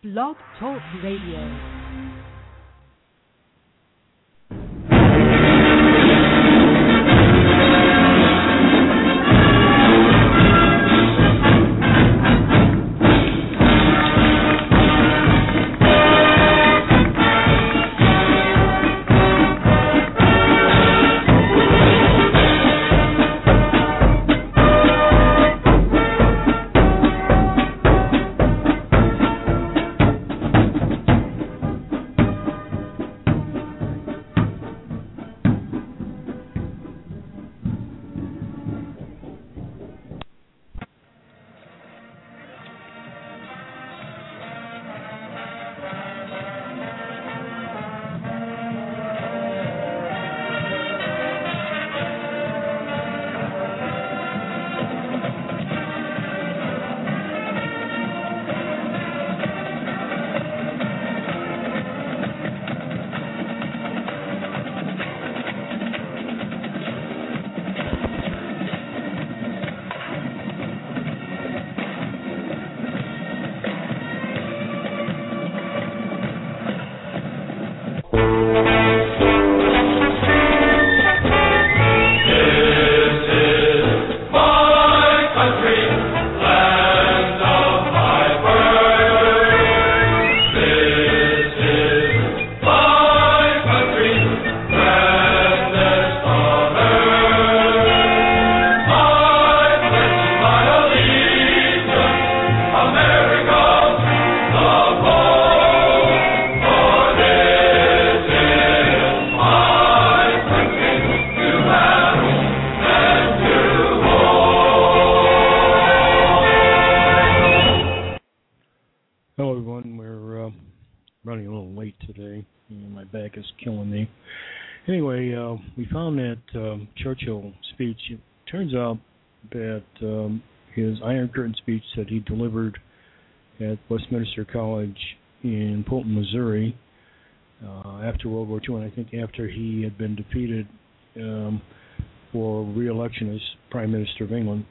Blog Talk Radio. Churchill speech. It turns out that his Iron Curtain speech that he delivered at Westminster College in Fulton, Missouri, after World War II, and I think after he had been defeated for re-election as Prime Minister of England,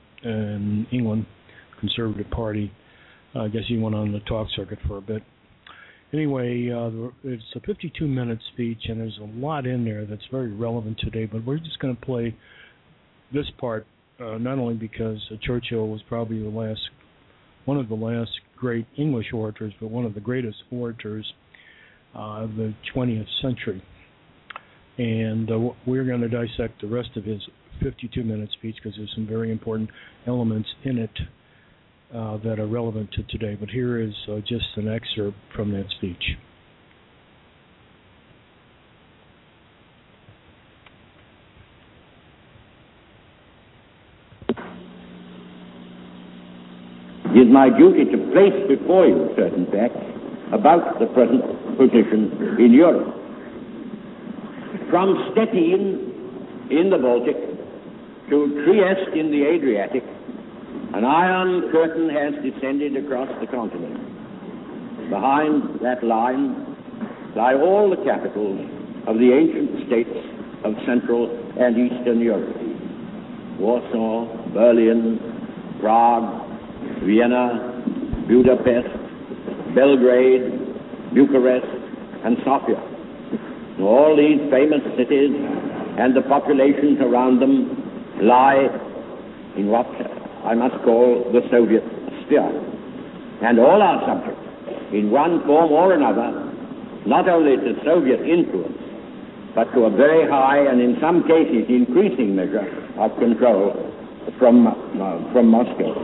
Conservative Party. I guess he went on the talk circuit for a bit. Anyway, it's a 52-minute speech, and there's a lot in there that's very relevant today, but we're just going to play this part, not only because Churchill was probably one of the last great English orators, but one of the greatest orators of the 20th century. And we're going to dissect the rest of his 52-minute speech because there's some very important elements in it that are relevant to today. But here is just an excerpt from that speech. It is my duty to place before you certain facts about the present position in Europe. From Stettin in the Baltic to Trieste in the Adriatic, an iron curtain has descended across the continent. Behind that line lie all the capitals of the ancient states of Central and Eastern Europe: Warsaw, Berlin, Prague, Vienna, Budapest, Belgrade, Bucharest, and Sofia. All these famous cities and the populations around them lie in what I must call the Soviet sphere. And all our subjects, in one form or another, not only to Soviet influence, but to a very high and in some cases increasing measure of control from Moscow.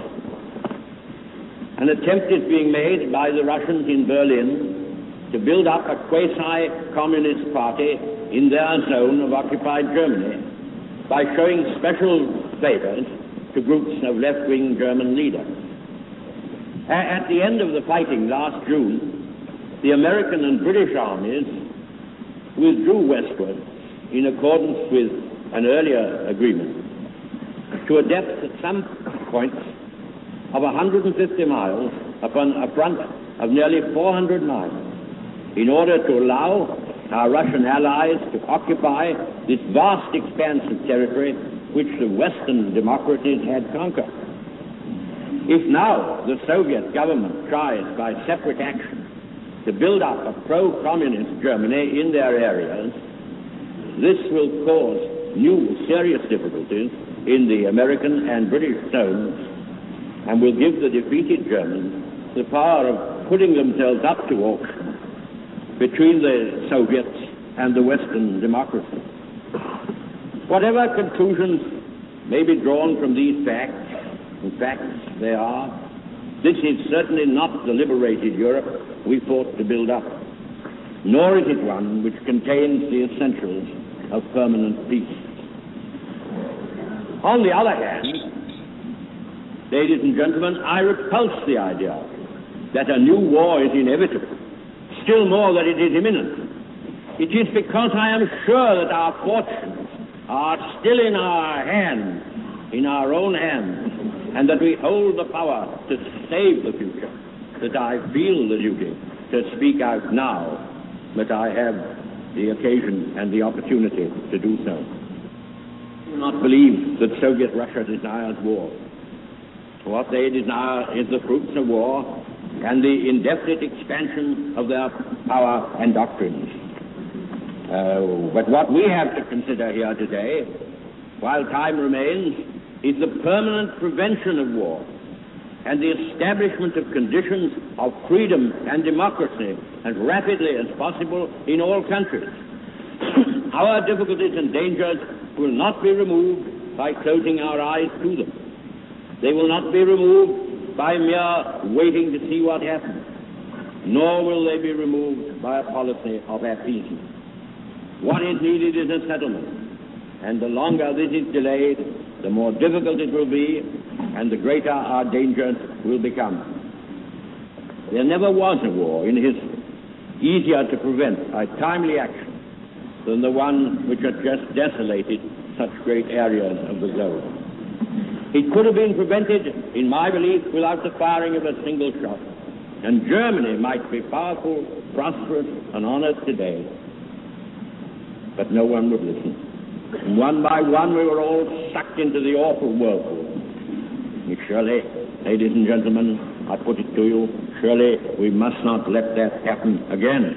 An attempt is being made by the Russians in Berlin to build up a quasi-communist party in their zone of occupied Germany by showing special favors to groups of left-wing German leaders. At the end of the fighting last June, the American and British armies withdrew westward in accordance with an earlier agreement to a depth at some points of 150 miles upon a front of nearly 400 miles in order to allow our Russian allies to occupy this vast expanse of territory which the Western democracies had conquered. If now the Soviet government tries by separate action to build up a pro-communist Germany in their areas, this will cause new serious difficulties in the American and British zones and will give the defeated Germans the power of putting themselves up to auction between the Soviets and the Western democracies. Whatever conclusions may be drawn from these facts, in fact they are, this is certainly not the liberated Europe we fought to build up, nor is it one which contains the essentials of permanent peace. On the other hand, ladies and gentlemen, I repulse the idea that a new war is inevitable, still more that it is imminent. It is because I am sure that our fortunes are still in our hands, in our own hands, and that we hold the power to save the future, that I feel the duty to speak out now, that I have the occasion and the opportunity to do so. I do not believe that Soviet Russia desires war. What they desire is the fruits of war and the indefinite expansion of their power and doctrines. But what we have to consider here today, while time remains, is the permanent prevention of war and the establishment of conditions of freedom and democracy as rapidly as possible in all countries. Our difficulties and dangers will not be removed by closing our eyes to them. They will not be removed by mere waiting to see what happens, nor will they be removed by a policy of appeasement. What is needed is a settlement, and the longer this is delayed, the more difficult it will be, and the greater our dangers will become. There never was a war in history easier to prevent by timely action than the one which had just desolated such great areas of the globe. It could have been prevented, in my belief, without the firing of a single shot, and Germany might be powerful, prosperous, and honored today. But no one would listen. And one by one we were all sucked into the awful whirlpool. And surely, ladies and gentlemen, I put it to you, surely we must not let that happen again.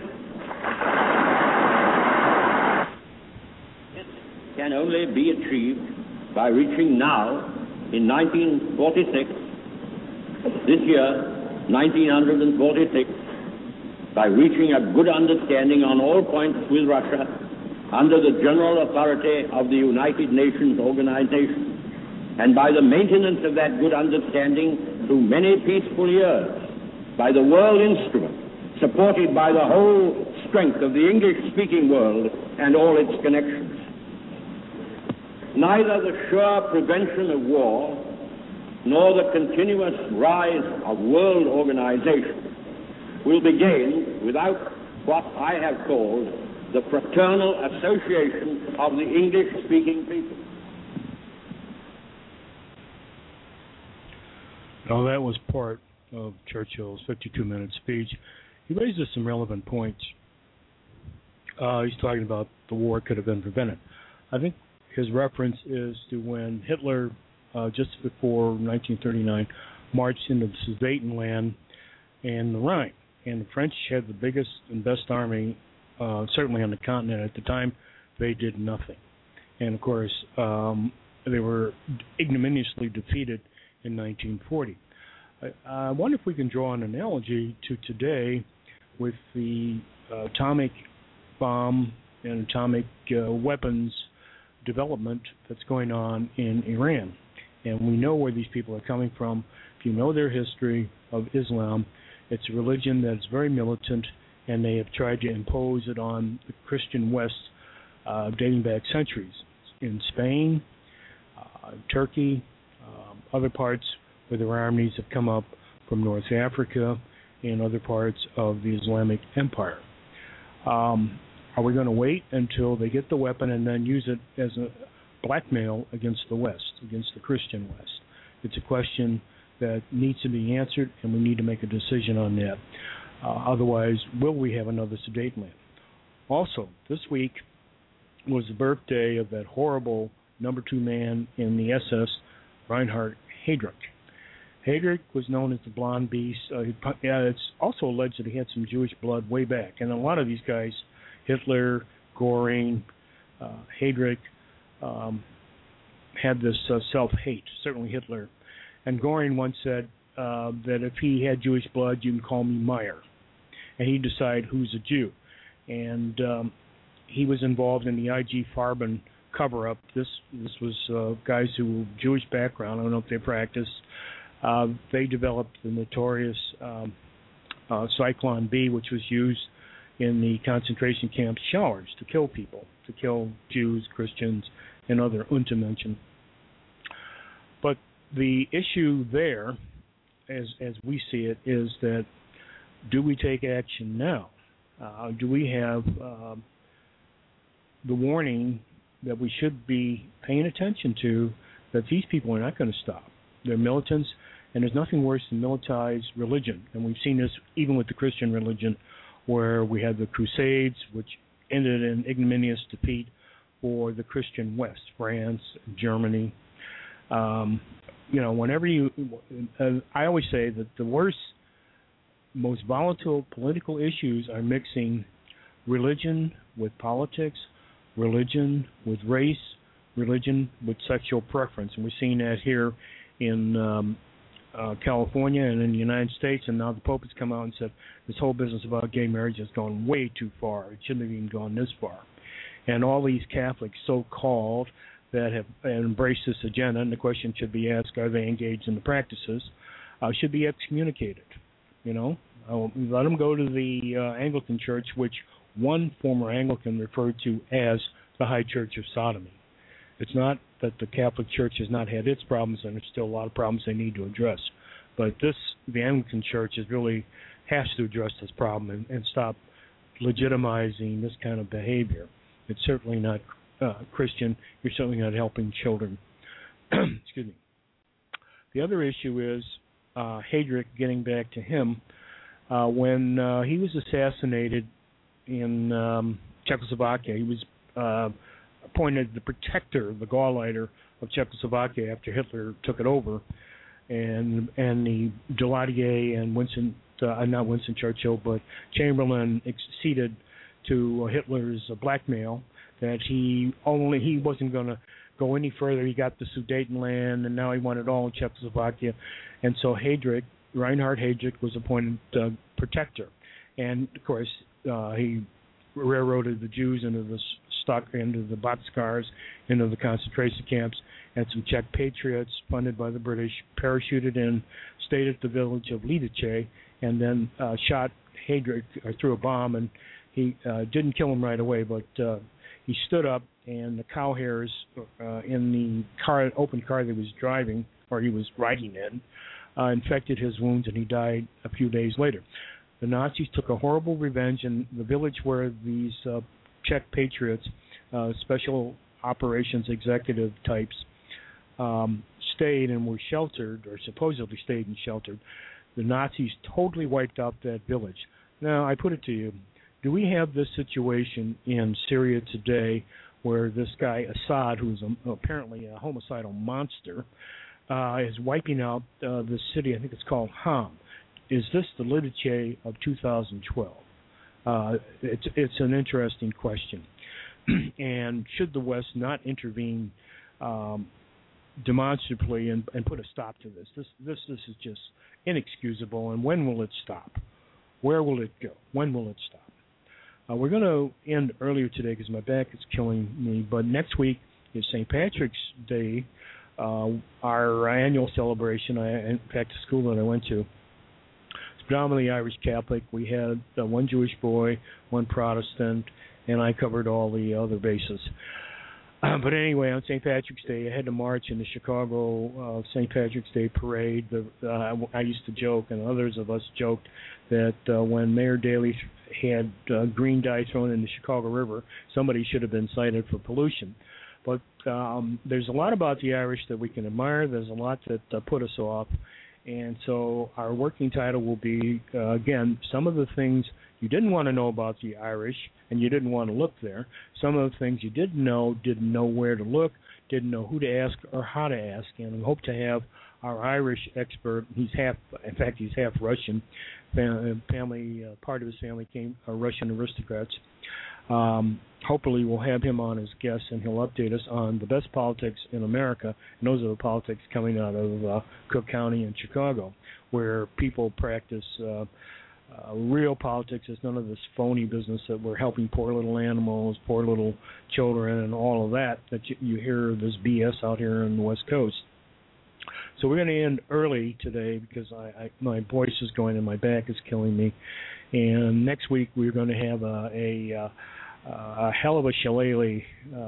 It can only be achieved by reaching now, in 1946, this year, 1946, by reaching a good understanding on all points with Russia under the general authority of the United Nations Organization, and by the maintenance of that good understanding through many peaceful years, by the world instrument, supported by the whole strength of the English-speaking world and all its connections. Neither the sure prevention of war nor the continuous rise of world organization will be gained without what I have called the fraternal association of the English-speaking people. Now, that was part of Churchill's 52-minute speech. He raises some relevant points. He's talking about the war could have been prevented. I think his reference is to when Hitler, just before 1939, marched into the Sudetenland and the Rhine. And the French had the biggest and best army, certainly on the continent at the time. They did nothing. And, of course, they were ignominiously defeated in 1940. I wonder if we can draw an analogy to today with the atomic bomb and atomic weapons development that's going on in Iran. And we know where these people are coming from. If you know their history of Islam, it's a religion that's very militant, and they have tried to impose it on the Christian West dating back centuries. In Spain, Turkey, other parts where their armies have come up from North Africa and other parts of the Islamic Empire. Are we going to wait until they get the weapon and then use it as a blackmail against the West, against the Christian West? It's a question that needs to be answered, and we need to make a decision on that. Otherwise, will we have another Sudetenland? Also, this week was the birthday of that horrible number 2 man in the SS, Reinhard Heydrich. Heydrich was known as the Blonde Beast. It's also alleged that he had some Jewish blood way back. And a lot of these guys, Hitler, Goring, Heydrich, had this self-hate, certainly Hitler. And Goring once said that if he had Jewish blood, you can call me Meyer. And he'd decide who's a Jew. And he was involved in the I.G. Farben cover-up. This was guys who were Jewish background. I don't know if they practiced. They developed the notorious Zyklon B, which was used in the concentration camp showers to kill people, to kill Jews, Christians, and other Untermenschen. But the issue there, as we see it, is that do we take action now? Do we have the warning that we should be paying attention to, that these people are not going to stop? They're militants, and there's nothing worse than militarized religion. And we've seen this even with the Christian religion, where we had the Crusades, which ended in ignominious defeat for the Christian West, France, Germany. Whenever I always say that the worst, most volatile political issues are mixing religion with politics, religion with race, religion with sexual preference. And we're seeing that here in California and in the United States, and now the Pope has come out and said this whole business about gay marriage has gone way too far. It shouldn't have even gone this far. And all these Catholics, so-called, that have embraced this agenda, and the question should be asked, are they engaged in the practices, should be excommunicated. Let them go to the Anglican Church, which one former Anglican referred to as the High Church of Sodomy. It's not that the Catholic Church has not had its problems, and there's still a lot of problems they need to address. But the Anglican Church has to address this problem and stop legitimizing this kind of behavior. It's certainly not Christian. You're certainly not helping children. Excuse me. The other issue is Heydrich, getting back to him, when he was assassinated in Czechoslovakia, he was appointed the protector, the Gauleiter of Czechoslovakia after Hitler took it over, and the Daladier and not Winston Churchill, but Chamberlain acceded to Hitler's blackmail that he wasn't going to go any further. He got the Sudetenland, and now he wanted all in Czechoslovakia, and so Reinhard Heydrich was appointed protector, and of course he railroaded the Jews into the boxcars, into the concentration camps, and some Czech patriots funded by the British parachuted in, stayed at the village of Lidice, and then shot Heydrich, threw a bomb, and he didn't kill him right away, but he stood up, and the cow hairs in the open car that he was driving, or he was riding in, infected his wounds, and he died a few days later. The Nazis took a horrible revenge, and the village where these Czech patriots, special operations executive types, stayed and were sheltered, or supposedly stayed and sheltered, the Nazis totally wiped out that village. Now, I put it to you, do we have this situation in Syria today where this guy Assad, who's apparently a homicidal monster, is wiping out the city? I think it's called Ham. Is this the Lidice of 2012? It's an interesting question. And should the West not intervene demonstrably and put a stop to this? This is just inexcusable. And when will it stop? Where will it go? When will it stop? We're going to end earlier today because my back is killing me. But next week is St. Patrick's Day, our annual celebration. In fact, the school that I went to, it's predominantly Irish Catholic. We had one Jewish boy, one Protestant, and I covered all the other bases. But anyway, on St. Patrick's Day, I had to march in the Chicago St. Patrick's Day parade. I used to joke, and others of us joked, that when Mayor Daley had green dye thrown in the Chicago River, somebody should have been cited for pollution. But there's a lot about the Irish that we can admire. There's a lot that put us off. And so our working title will be, again, some of the things you didn't want to know about the Irish, and you didn't want to look there. Some of the things you didn't know where to look, didn't know who to ask or how to ask. And we hope to have our Irish expert. He's half Russian. Family, part of his family are Russian aristocrats. Hopefully we'll have him on as guest, and he'll update us on the best politics in America. And those are the politics coming out of Cook County and Chicago, where people practice real politics. It's none of this phony business that we're helping poor little animals, poor little children, and all of that you hear this BS out here on the West Coast. So we're going to end early today because my voice is going and my back is killing me. And next week we're going to have a hell of a shillelagh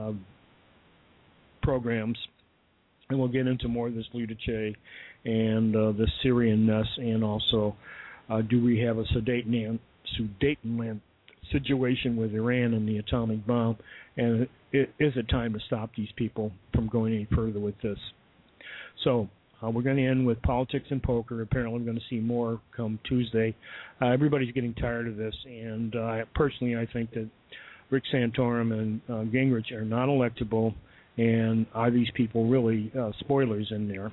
programs, and we'll get into more of this Ludice and the Syrian mess, and also do we have a Sudetenland situation with Iran and the atomic bomb, and is it time to stop these people from going any further with this? So we're going to end with politics and poker. Apparently we're going to see more come Tuesday. Everybody's getting tired of this, and personally I think that Rick Santorum and Gingrich are not electable, and are these people really spoilers in there?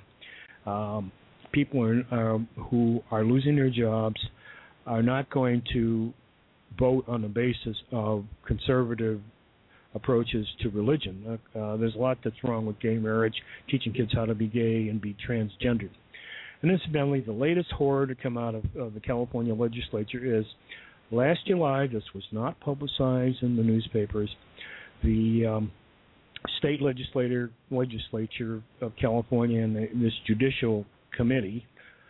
People who are losing their jobs are not going to vote on the basis of conservative approaches to religion. There's a lot that's wrong with gay marriage, teaching kids how to be gay and be transgendered. And incidentally, the latest horror to come out of the California legislature is last July, this was not publicized in the newspapers, the state legislature of California and this judicial committee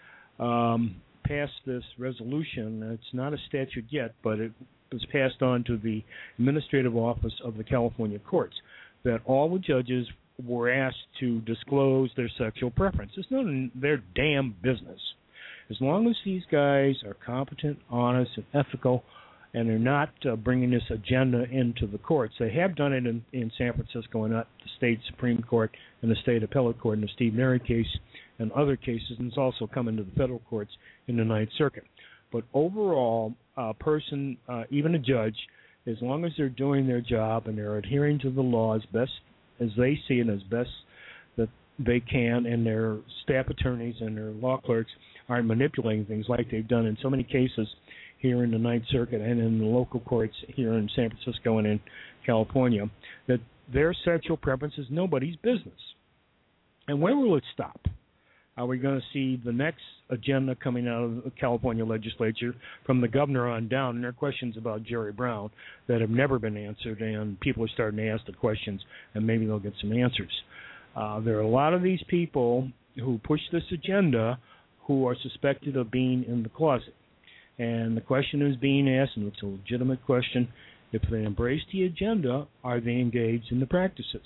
passed this resolution. It's not a statute yet, but it was passed on to the administrative office of the California courts, that all the judges were asked to disclose their sexual preference. It's none of their damn business. As long as these guys are competent, honest, and ethical, and they're not bringing this agenda into the courts. They have done it in San Francisco and at the state Supreme Court and the state appellate court in the Steve Neri case and other cases, and it's also come into the federal courts in the Ninth Circuit. But overall, a person, even a judge, as long as they're doing their job and they're adhering to the law as best as they see it, as best that they can, and their staff attorneys and their law clerks aren't manipulating things like they've done in so many cases here in the Ninth Circuit and in the local courts here in San Francisco and in California, that their sexual preference is nobody's business. And when will it stop? Are we going to see the next agenda coming out of the California legislature from the governor on down? And there are questions about Jerry Brown that have never been answered, and people are starting to ask the questions, and maybe they'll get some answers. There are a lot of these people who push this agenda who are suspected of being in the closet. And the question is being asked, and it's a legitimate question, if they embrace the agenda, are they engaged in the practices?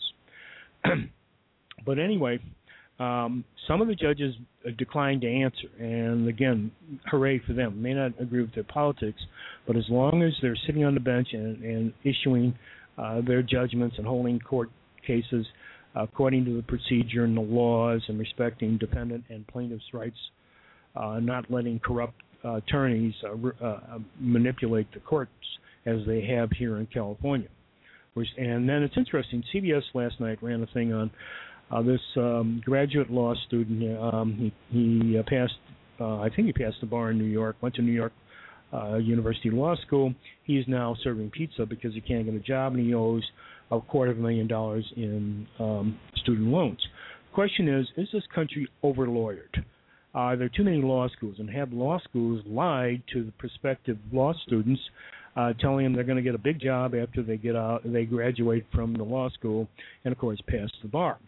But anyway, some of the judges declined to answer, and again, hooray for them. May not agree with their politics, but as long as they're sitting on the bench and issuing their judgments and holding court cases according to the procedure and the laws and respecting defendant and plaintiff's rights, not letting corrupt attorneys manipulate the courts as they have here in California. And then it's interesting, CBS last night ran a thing on this graduate law student. He passed, I think he passed the bar in New York, went to New York University Law School. He is now serving pizza because he can't get a job, and he owes $250,000 in student loans. The question is this country over-lawyered? There are too many law schools, and have law schools lied to the prospective law students, telling them they're going to get a big job after they get out, they graduate from the law school, and of course pass the bar.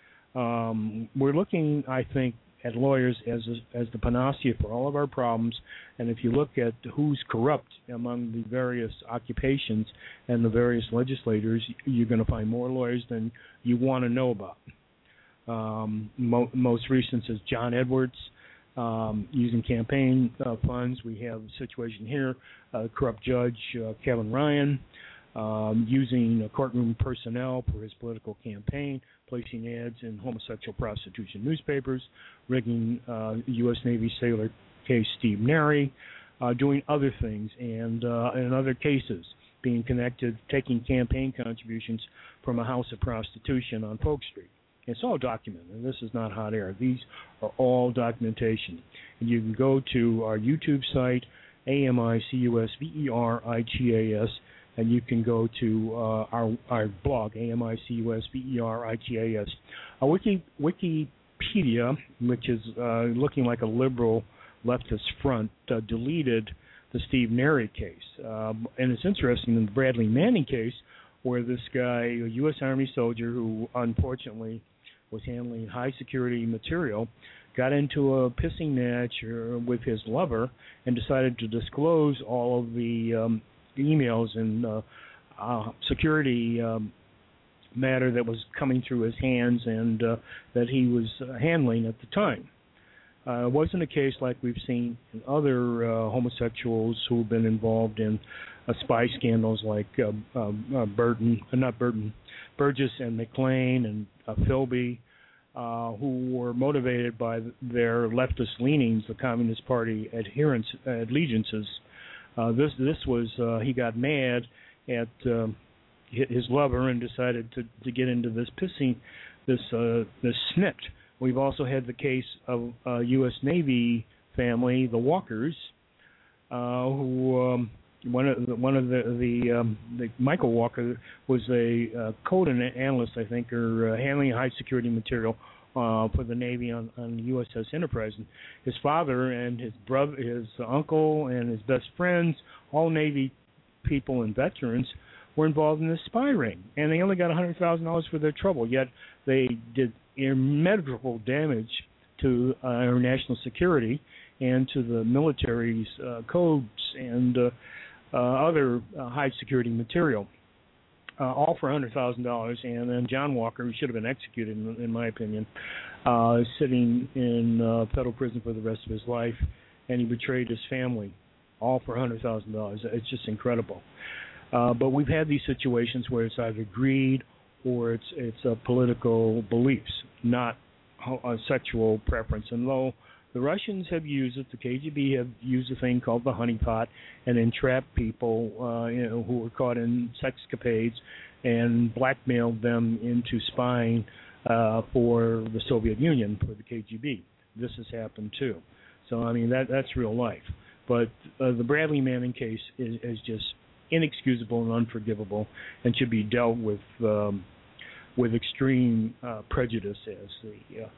We're looking, I think, at lawyers as the panacea for all of our problems, and if you look at who's corrupt among the various occupations and the various legislators, you're going to find more lawyers than you want to know about. Most recent is John Edwards, using campaign funds. We have a situation here, corrupt judge Kevin Ryan, using courtroom personnel for his political campaign, placing ads in homosexual prostitution newspapers, rigging U.S. Navy sailor case Steve Neri, doing other things, and in other cases being connected, taking campaign contributions from a house of prostitution on Polk Street. It's all documented. And this is not hot air. These are all documentation. And you can go to our YouTube site, AMICUSVERITAS, and you can go to our blog, AMICUSVERITAS. Wikipedia, which is looking like a liberal leftist front, deleted the Steve Neri case. And it's interesting in the Bradley Manning case, where this guy, a U.S. Army soldier who unfortunately was handling high security material, got into a pissing match with his lover and decided to disclose all of the emails and security matter that was coming through his hands and that he was handling at the time. It wasn't a case like we've seen in other homosexuals who have been involved in spy scandals like Burgess and McLean and Philby, who were motivated by their leftist leanings, the Communist Party allegiances. This was he got mad at his lover and decided to get into this snit. We've also had the case of a U.S. Navy family, the Walkers, who one of the Michael Walker was a code analyst, I think, or handling high security material for the Navy on the USS Enterprise. And his father and his brother, his uncle, and his best friends, all Navy people and veterans, were involved in this spy ring, and they only got $100,000 for their trouble. Yet they did immeasurable damage to our national security and to the military's codes and other high security material, all for $100,000. And then John Walker, who should have been executed, in my opinion, is sitting in federal prison for the rest of his life, and he betrayed his family, all for $100,000. It's just incredible. But we've had these situations where it's either greed or it's political beliefs, not a sexual preference. And though the Russians have used it, the KGB have used a thing called the honeypot and entrapped people who were caught in sexcapades and blackmailed them into spying for the Soviet Union, for the KGB. This has happened too. So, I mean, that's real life. But the Bradley Manning case is just inexcusable and unforgivable, and should be dealt with extreme prejudice, as the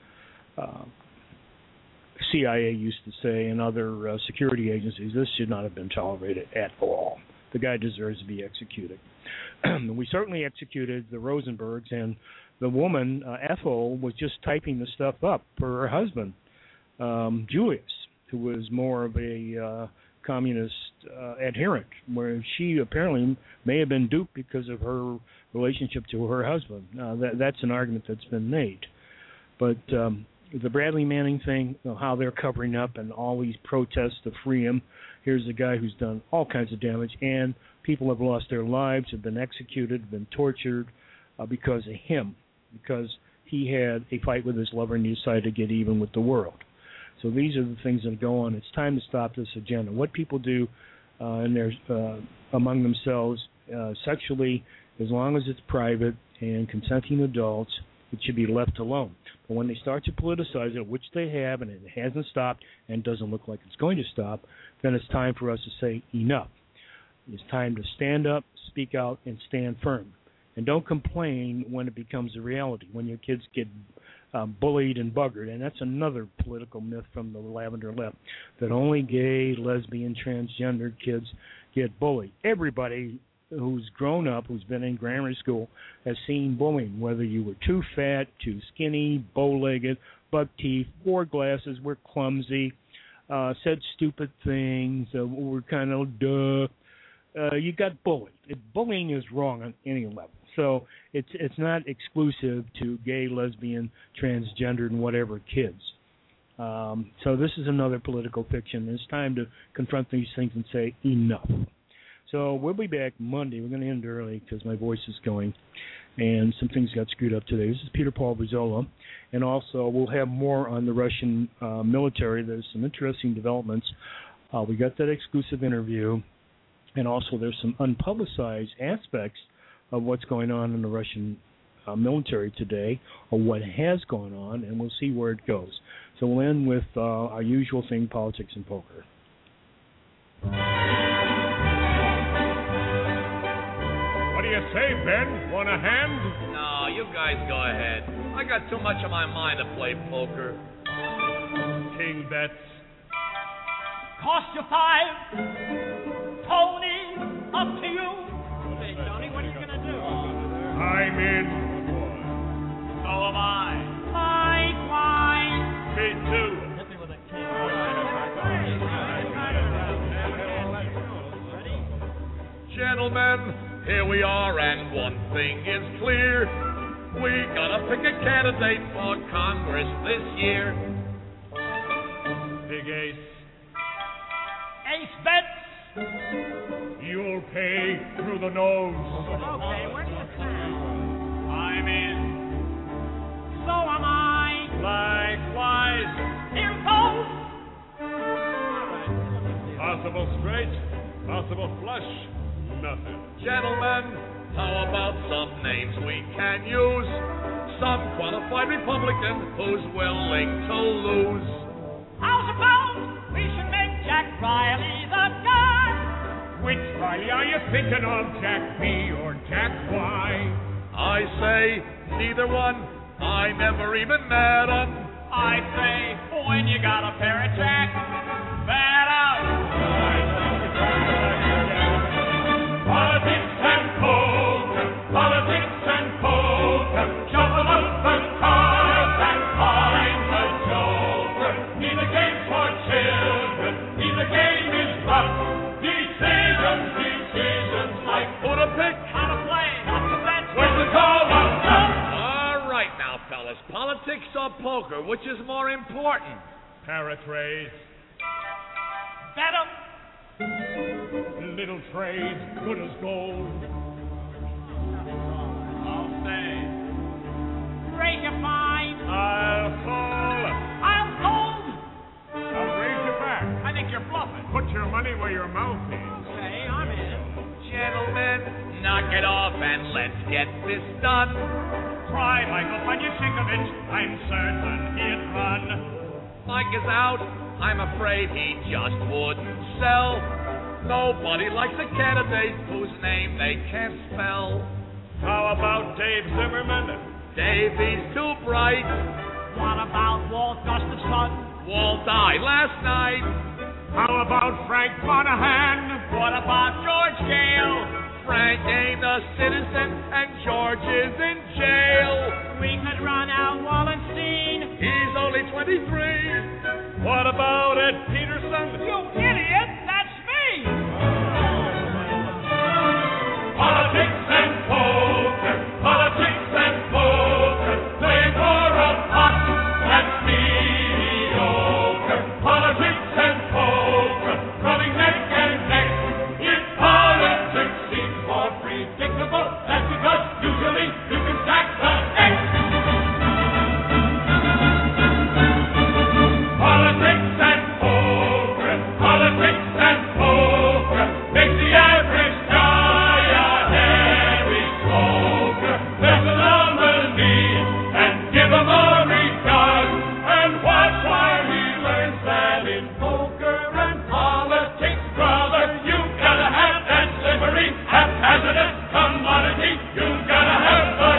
CIA used to say, and other security agencies. This should not have been tolerated at all. The guy deserves to be executed. We certainly executed the Rosenbergs, and the woman, Ethel, was just typing the stuff up for her husband, Julius, who was more of a communist adherent, where she apparently may have been duped because of her relationship to her husband. That's an argument that's been made. But the Bradley Manning thing, how they're covering up and all these protests to free him, here's a guy who's done all kinds of damage, and people have lost their lives, have been executed, been tortured because of him, because he had a fight with his lover and he decided to get even with the world. So these are the things that go on. It's time to stop this agenda. What people do among themselves sexually, as long as it's private and consenting adults, it should be left alone. But when they start to politicize it, which they have, and it hasn't stopped and doesn't look like it's going to stop, then it's time for us to say enough. It's time to stand up, speak out, and stand firm. And don't complain when it becomes a reality, when your kids get bullied and buggered. And that's another political myth from the lavender left, that only gay, lesbian, transgender kids get bullied. Everybody who's grown up, who's been in grammar school, has seen bullying, whether you were too fat, too skinny, bow-legged, buck teeth, wore glasses, were clumsy, said stupid things, were kind of duh. You got bullied. Bullying is wrong on any level. So it's not exclusive to gay, lesbian, transgendered, and whatever kids. So this is another political fiction. It's time to confront these things and say enough. So we'll be back Monday. We're going to end early because my voice is going, and some things got screwed up today. This is Peter Paul Brizola, and also we'll have more on the Russian military. There's some interesting developments. We got that exclusive interview, and also there's some unpublicized aspects of what's going on in the Russian military today, or what has gone on, and we'll see where it goes. So we'll end with our usual thing, politics and poker. What do you say, Ben? Want a hand? No, you guys go ahead. I got too much on my mind to play poker. King bets. Cost you 5. Tony, up to you. Hey, Tony, what are you going to do? I'm in. So am I. Likewise. Me too. Hit me with a king. Gentlemen, here we are, and one thing is clear. We gotta pick a candidate for Congress this year. Big ace. Ace bets. You'll pay through the nose. Okay, where's the plan? I'm in. So am I. Likewise. Here goes. Possible straight. Possible flush. Nothing. Gentlemen, how about some names we can use? Some qualified Republican who's willing to lose. How's about we should make Jack Riley the guy? Which Riley are you thinking of, Jack B or Jack Y? I say neither one. I never even met 'em. I say when you got a pair of Jack, bet out. Politics and poker, politics and poker, shuffle up the cards and find the joker. Neither game for children, neither game is rough. Decisions like Who to pick? How to play, not to bet. when the call was up. All right now, fellas. Politics or poker, which is more important? Paratrays, Bet 'em. little trade, good as gold. I'll say. Raise your fine. I'll call. I'll hold. I'll raise you back. I think you're bluffing. Put your money where your mouth is. Okay, I'm in. Gentlemen, knock it off and let's get this done. Try Michael Panyasinkovich. I'm certain he'd run. Mike is out. I'm afraid he just wouldn't sell. Nobody likes a candidate whose name they can't spell. How about Dave Zimmerman? Davy's too bright. What about Walt Gustafson? Walt died last night. How about Frank Monahan? What about George Gale? Frank ain't a citizen and George is in jail. We could run out Wallenstein. He's only 23. What about Ed Peterson? You idiot! That's me! Politics and poker, politics and poker, play for a pot that's mediocre. Politics and poker, running neck and neck. If politics seems more predictable, that's because usually you can stack the X. Politics and poker, politics and poker, makes the average guy a heavy smoker. There's a nominee and give him a regard, and watch while he learns that in poker and politics, brother, you gotta have that slippery, haphazardous commodity. You gotta have the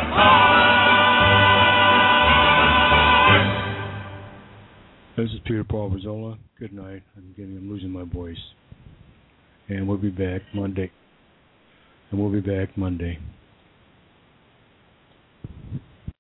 card. This is Peter Paul Rizzola. Good night. I'm losing my voice. And we'll be back Monday.